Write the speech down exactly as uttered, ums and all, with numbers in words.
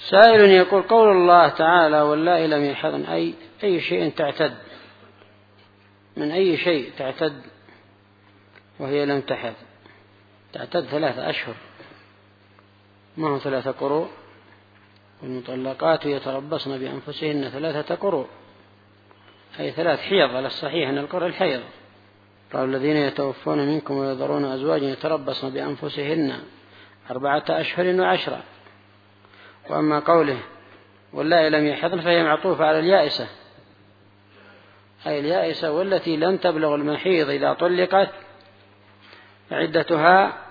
سائل يقول: قول الله تعالى واللائي لم يحضن، أي أي شيء تعتد، من أي شيء تعتد وهي لم تحض؟ تعتد ثلاثة أشهر، ما هو ثلاثة قروء؟ والمطلقات يتربصن بأنفسهن ثلاثة قروء، أي ثلاث حيض على الصحيح أن القرء الحيض. قال: الذين يتوفون منكم ويذرون أزواجا يتربصن بأنفسهن أربعة أشهر وعشرة. وأما قوله واللائي لم يحضن فهي معطوفة على اليائسة، أي اليائسة والتي لم تبلغ المحيض إذا طلقت عدتها